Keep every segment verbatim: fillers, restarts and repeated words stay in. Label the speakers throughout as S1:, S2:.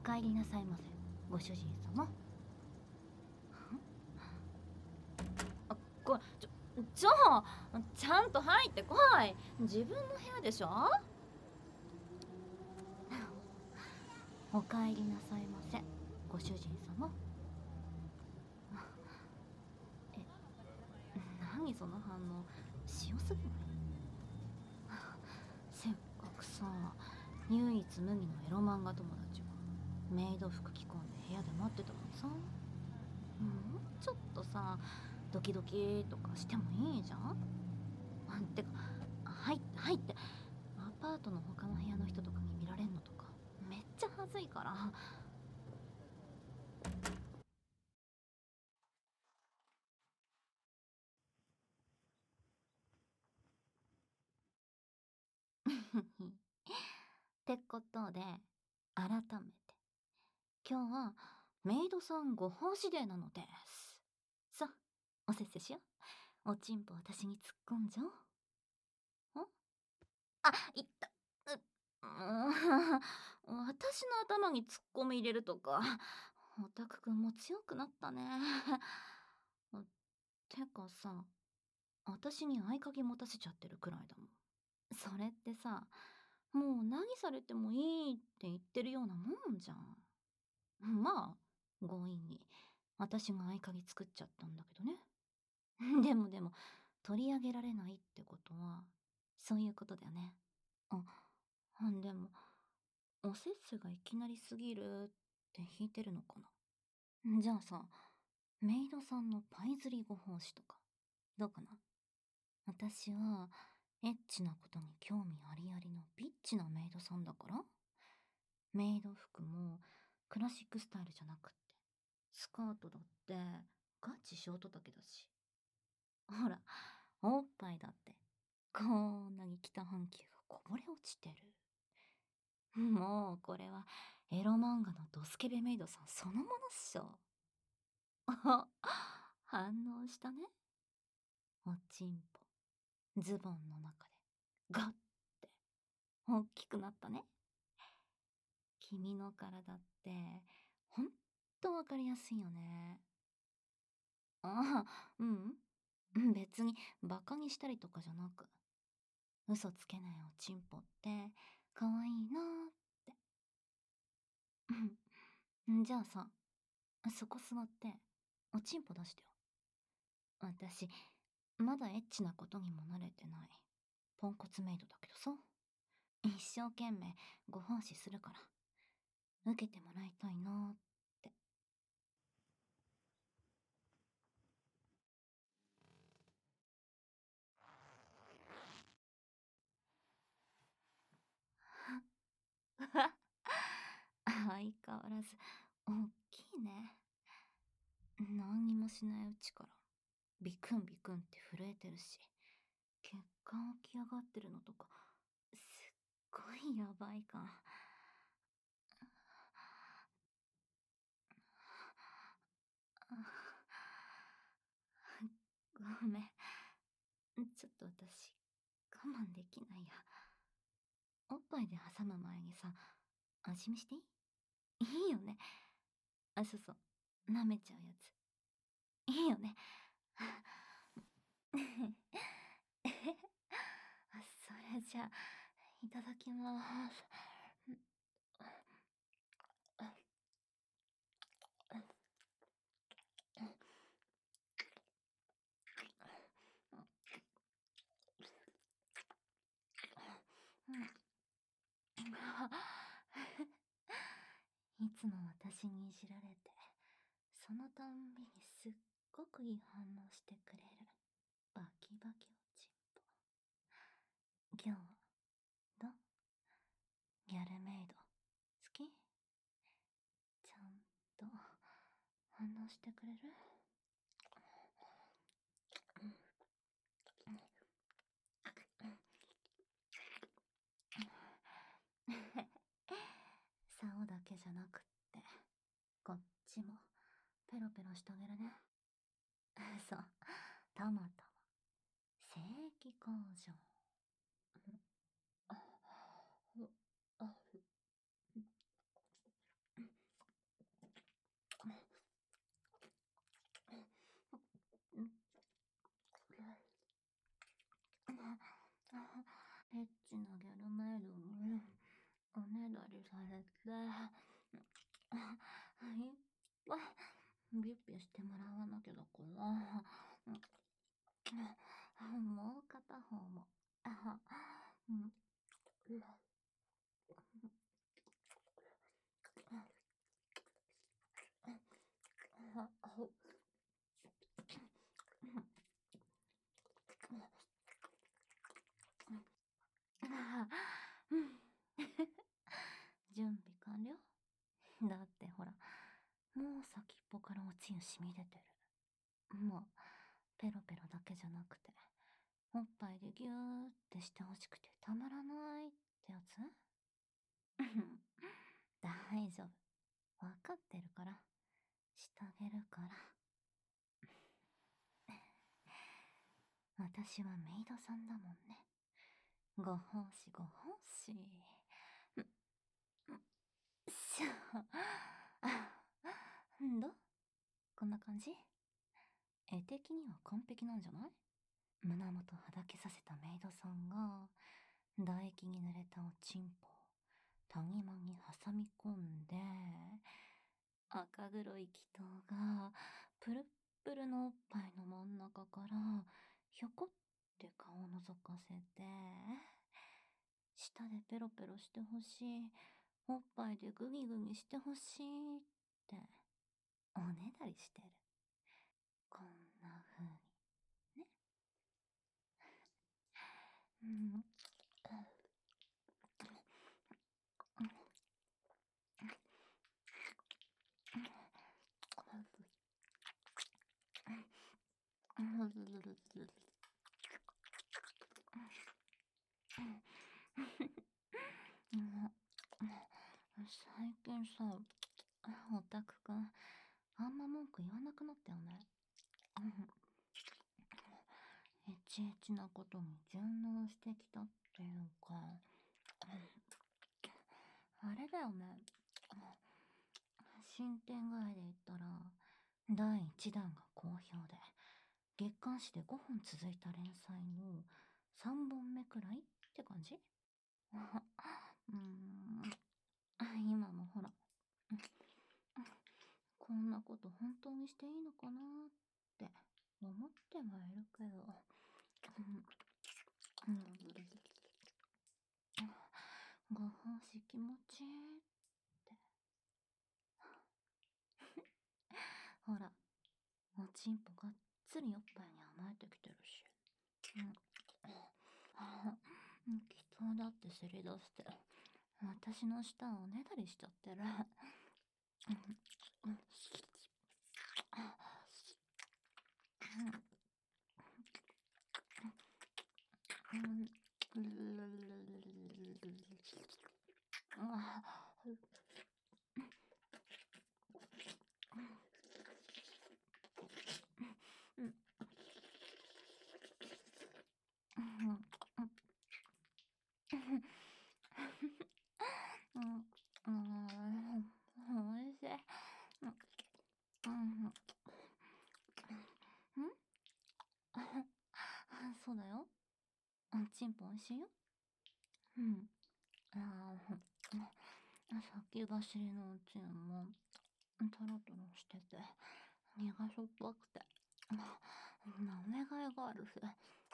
S1: 帰りなさいませ、ご主人様。あ、これ、ちょ、ちょ、ちゃんと入ってこい。自分の部屋でしょ。お帰りなさいませ、ご主人様。え、何その反応、塩すぎない？せっかくさ、唯一無二のエロ漫画友達がメイド服着込んで部屋で待ってたのにさ。もうちょっとさ、ドキドキとかしてもいいじゃん。あてか、入って入って。アパートの他の部屋の人とかに見られんのとかめっちゃ恥ずいから。ってことで、改めて今日はメイドさんご奉仕デーなのです。さあ、おせっせしよう。おちんぽ私に突っ込んじゃおう。んあ、いった。う、うーん私の頭に突っ込み入れるとか、オタクくんも強くなったね。てかさ、私に合鍵持たせちゃってるくらいだもん。それってさ、もう何されてもいいって言ってるようなもんじゃん。まあ、強引に私が合鍵作っちゃったんだけどね。でもでも、取り上げられないってことは、そういうことだよね。あ、でも、おせっせがいきなりすぎるって引いてるのかな。じゃあさ、メイドさんのパイ釣りご奉仕とか、どうかな。私は、エッチなことに興味ありありのビッチなメイドさんだから。メイド服もクラシックスタイルじゃなくって、スカートだってガチショート丈だし。ほら、おっぱいだって、こんなに北半球がこぼれ落ちてる。もうこれはエロ漫画のドスケベメイドさんそのものっしょ。あ、反応したね。おちんぽ、ズボンの中でガッて大きくなったね。君の体ってほんとわかりやすいよね。ああ、うん、うん、別にバカにしたりとかじゃなく、嘘つけないおちんぽって可愛いなーって。うん、じゃあさ、そこ座っておちんぽ出してよ。私まだエッチなことにも慣れてないポンコツメイドだけどさ、一生懸命ご奉仕するから受けてもらいたいなーって。相変わらず大きいね。何にもしないうちからビクンビクンって震えてるし、血管起き上がってるのとかすっごいやばいか。ごめん、ちょっと私我慢できないや。おっぱいで挟む前にさ、味見していい？いいよね。あ、そうそう、舐めちゃうやついいよね。あ、それじゃあいただきます。いつも私にいじられて、そのたんびにすっごくいい反応してくれるバキバキおちんぽ。今日はどう？ギャルメイド好き？ちゃんと反応してくれる？竿だけじゃなくって、こっちもペロペロしてあげるね。そう、たまたま正規工場。 ビュッビュしてもらわなきゃだから。うん、もう片方も。あ、うん。準備完了。だってほら、もう先っぽからおちん染み出てる。もう、ペロペロだけじゃなくて、おっぱいでギューってしてほしくてたまらないってやつ。大丈夫。わかってるから。してあげるから。私はメイドさんだもんね。ご奉仕ご奉仕。しゃあ。どう、こんな感じ？絵的には完璧なんじゃない？胸元はだけさせたメイドさんが、唾液に濡れたおちんぽを谷間に挟み込んで、赤黒い気筒がプルップルのおっぱいの真ん中からひょこって顔を覗かせて、舌でペロペロしてほしい、おっぱいでグギグギしてほしいっておねだりしてる。こんな風にね。うん。最近さ、オタクくん、あんま文句言わなくなったよね。エチエチなことに順応してきたっていうか、あれだよね。進展具合で言ったら、だいいちだんが好評で、月刊誌でごほん続いた連載のさんぼんめくらいって感じ。うーん、今もほら、こんなこと本当にしていいのかなって思ってはいるけど、うん、ご奉仕気持ちいいって。ほら、おちんぽがっつりおっぱいに甘えてきてるし。うん。気筒だってせり出して、私の舌をおねだりしちゃってる。うん、おいしい。うん、そうだよ。チンポおいしいよ。うん。ああ、先走りのおちんも、トロトロしてて、身がしょっぱくて、舐めがいがあるし。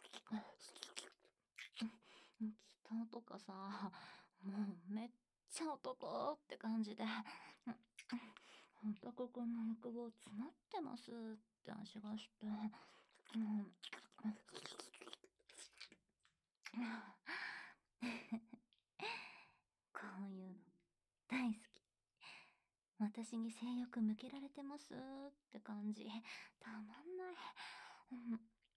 S1: 気筒とかさ、もうめっちゃ男って感じで、オタクくんの欲望詰まってますって味がして、うん、こういうの大好き。私に性欲向けられてますって感じ。たまんない。うん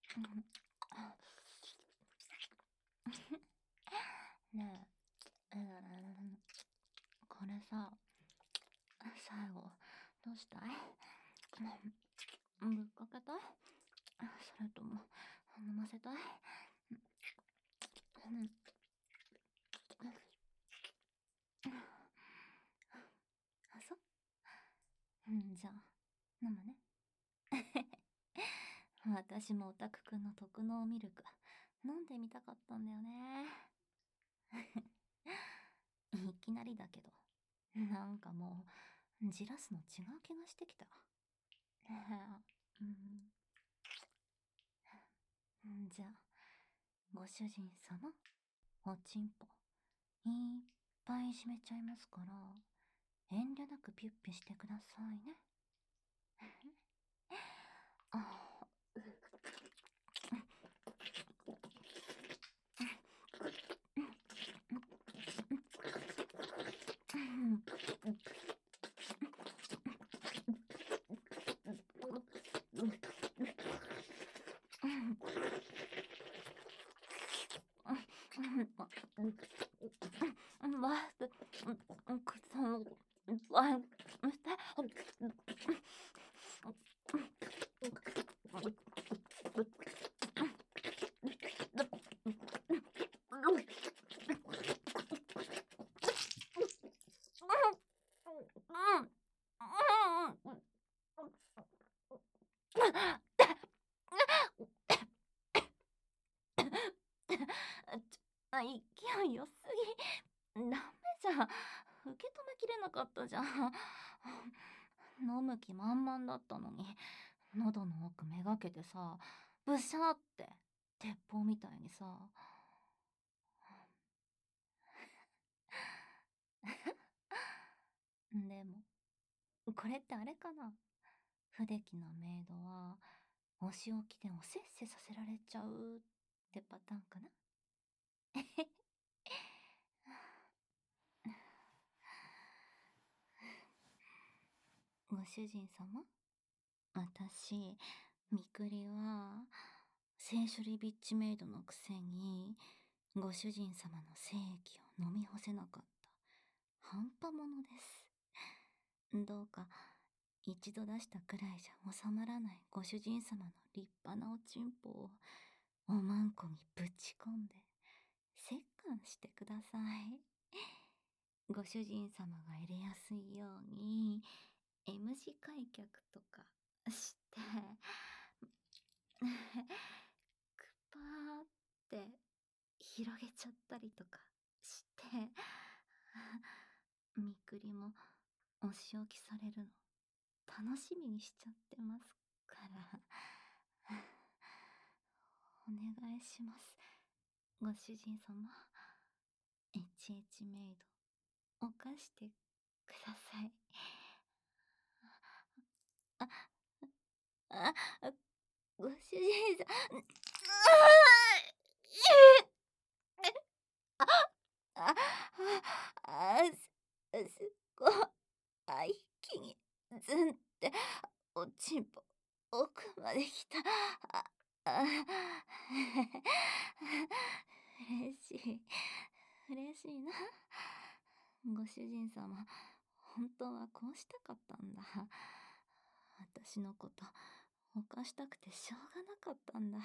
S1: ねえ、これさ、最後、どうしたい？ぶっかけたい？それとも、飲ませたい？うん。あ、そうん、じゃあ、飲むね。私もオタクくんの特納ミルク、飲んでみたかったんだよね。いきなりだけど、なんかもう、じらすの違う気がしてきた。 うん、んじゃあ、ご主人様、おちんぽ、いっぱいいじめちゃいますから、遠慮なくピュッピュしてくださいね。あまず、くその、わい、あ、勢い良すぎ。ダメじゃん。受け止めきれなかったじゃん。飲む気満々だったのに、喉の奥めがけてさ、ブシャーって、鉄砲みたいにさ。でも、これってあれかな。不出来なメイドは、お仕置きでおせっせさせられちゃうってパターンかな。ご主人様、私、みくりは、聖処理ビッチメイドのくせに、ご主人様の精液を飲み干せなかった半端者です。どうか、一度出したくらいじゃ収まらないご主人様の立派なおちんぽを、おまんこにぶち込んで、折檻してください。ご主人様が入れやすいように、M 字開脚とかして、くぱーって広げちゃったりとかして、みくりもお仕置きされるの楽しみにしちゃってますから、お願いします。ご主人様、エチエチメイド、犯してください。あ、あ、あ、ご主人さん、あ、あ、あ、す、すっごい、一気に、ずんって、おちんぽ、奥まで来た。あ、あ、嬉しい。嬉しいな。ご主人様、本当はこうしたかったんだ。私のこと、犯したくてしょうがなかったんだ。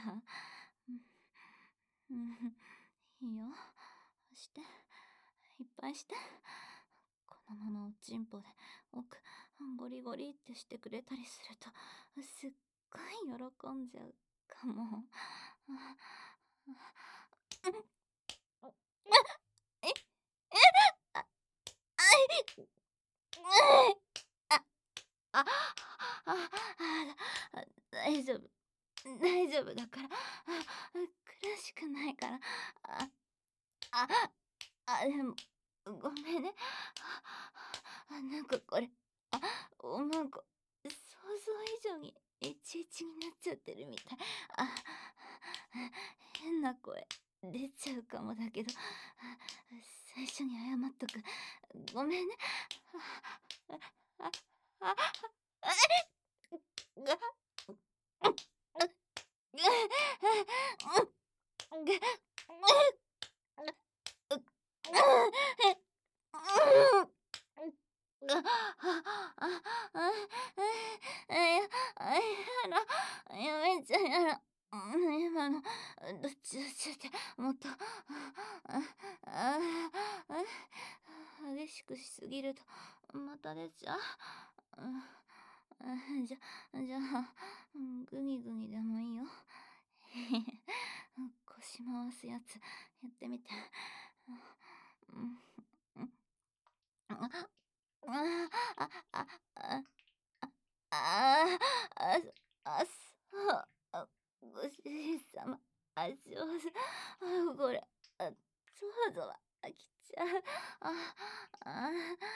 S1: うん、いいよ。して、いっぱいして。このままおちんぽで奥、ゴリゴリってしてくれたりすると、すっごい喜んじゃうかも。え、え、あ、あい、あ、あ、あ、あ、大丈夫。大丈夫だから。苦しくないから。あ、あ、あ、でも、ごめんね。あ、なんかこれ、あ、おまんこ、想像以上にエチエチになっちゃってるみたい。あ、変な声出ちゃうかもだけど、最初に謝っとく。ごめんね。あ、あ、あ、あ、が、やめちゃやら。今の、どっちどっちってもっと、激しくしすぎると、また出ちゃう。じゃ、じゃあ、グニグニでもいいよ。腰回すやつ、やってみて。あ、あ、あ、あ、あ、あ、 あ、そう、あ、ご主人様、あ、上手。あ、これ、あ、そうぞは飽きちゃう。あ、あ、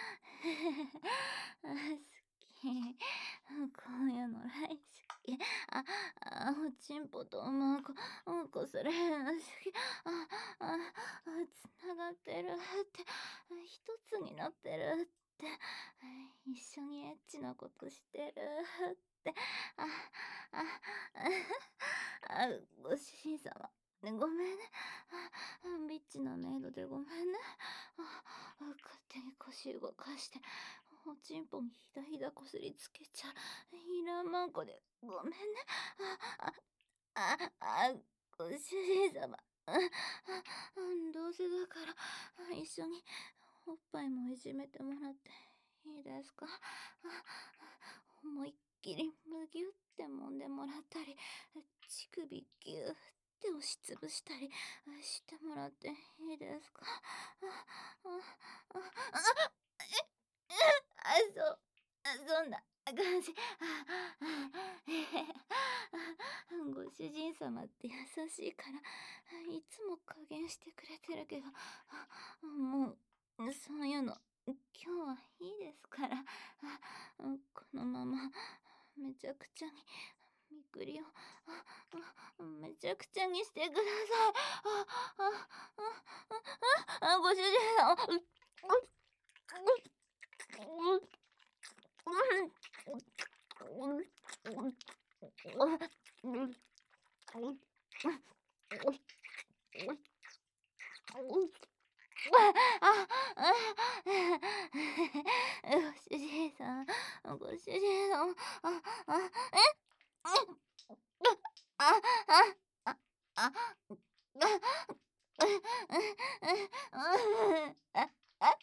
S1: あ、好き。こういうの大好き。あ、あ、おちんぽとおまんこ、うんこそれ好き。あ、あ、あ、つながってるって、一つになってるって、一緒にエッチなことしてるって、あ、あ、あ、ご主人様、ね、ごめんね。あ、ビッチなメイドでごめんね。あ、勝手に腰動かして、おちんぽにひだひだこすりつけちゃう。いらんまんこでごめんね。あ、あ、あ、あ、ご主人様。あ、あ、どうせだから、一緒におっぱいもいじめてもらっていいですか？あ、思いっきりむぎゅって揉んでもらったり、乳首ぎゅーって押しつぶしたりしてもらっていいですか？あ、あ、あ、あ、あ、そう、あ、そんな感じ。あ、あ、ご主人様って優しいから、いつも加減してくれてるけど、あ、もう、そういうの、今日はいいですから、あ、このまま、めちゃくちゃに、みくりを、あ、あ、めちゃくちゃにしてください。あ、あ、あ、あ、あ、ご主人様、う、う、う、う、あ、あ、ご主人さん、ご主人さん、あ、あ、え、え、あ、あ、あ、あ、あ、あ、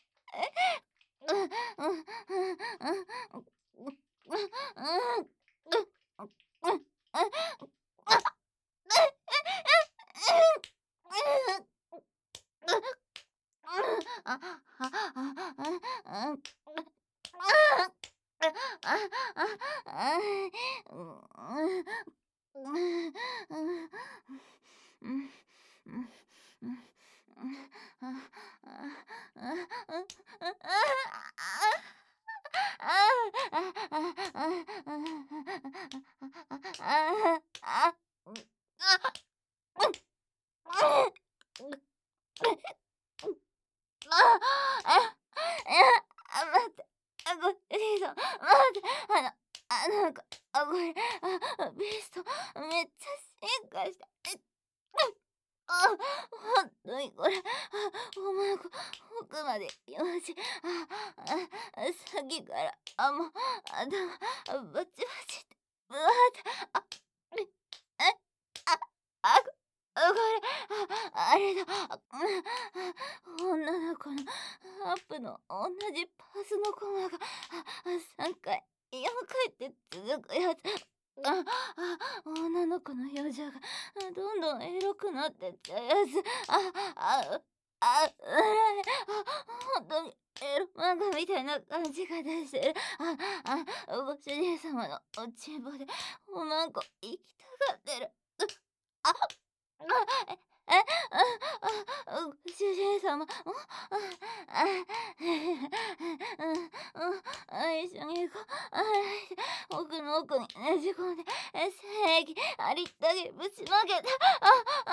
S1: ああ、え、あ、待って、あ、ご主人さん、待って、あの、あ、なんか、あ、これ、あ、ビースト、めっちゃ進化して、え、あ、ほんとにこれ、あ、お前こ、奥までよし、あ、あ、さっきから、あ、もう、頭、バチバチって、うわって、あ、え、え、あ、あ、あ、これ、あ、あれだ、あ、女の子のアップの同じパースのコマが、あ、さんかい、よんかいって続くやつ。あ、あ、女の子の表情がどんどんエロくなってっちゃうやつ。あ、あ、あ、うらや、あ、ほんとにエロ漫画みたいな感じがしてる。あ、あ、ご主人様のおちんぽでおまんこ行きたがってる。う、あ、あ、え、え、あ、あ、ご主人様、お、あ、あ、うん、うん、あ、一緒に行こう。あ、奥の奥にねじ込んで、え、精液ありったけぶちまけて、あ、あ、うん、あ、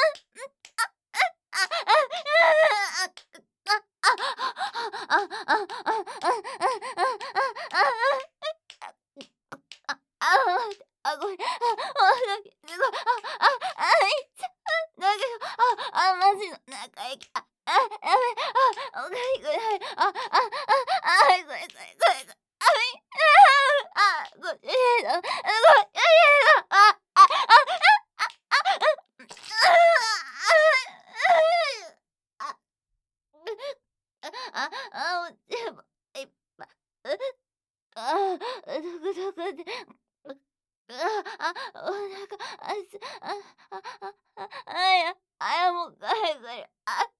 S1: あ、あ、あ、あ、あ、あ、あ、あ、あ、あ、あ、あ、あ、あ、ごめん、あ、あ、すごい、あ、あ、あ、いっちゃう、だけど、あ、あ、マジの中行き、あ、あ、やべ、あ、おかしくない、あ、あ、あ、あ、ごめん、ごめん、ごめん、ごめん、あ、い、あ、ご主人様、ご主人様、あ、あ、あ、あ、あ、おちんぽ、いっぱい、あ、ドクドクって、あ、あ、お腹、あ、す、あ、あ、あ、あ、あや、あやもかゆかゆ、あ、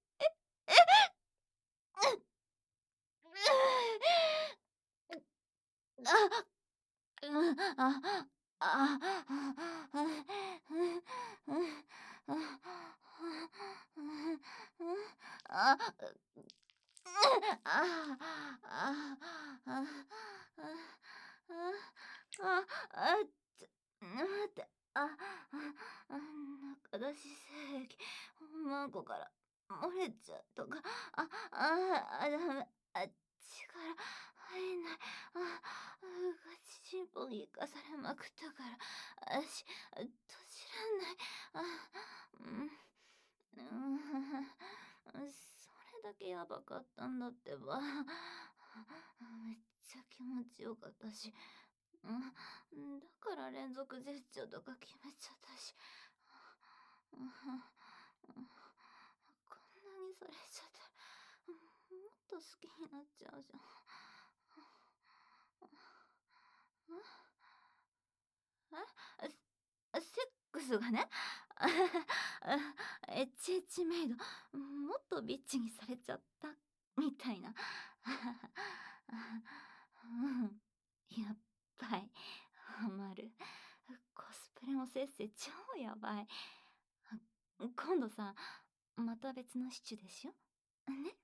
S1: あ、うん、あ、 ああ、あ、うん、うん、あ、うん、うん、あ、あ、あ、あ、あ、あ、ちょ、待って、あ、あ、あ、中出し精液、マンコから漏れちゃうとか、あ、あ、あ、ダメ、あ、力入んない、あ、ガチチンポに生かされまくったから、あし、閉じらんない、あ、うん、うん、それだけやばかったんだってば。めっちゃ気持ちよかったし、うん、だから連続絶頂とか決めちゃったし、うん、こんなにされちゃったら、もっと好きになっちゃうじゃん。ええ、セックスがね、エッチエッチメイド、もっとビッチにされちゃったみたいな。うん、やっばい、ハマる。コスプレもせっせ超やばい。今度さ、また別のシチュでしょ？ね？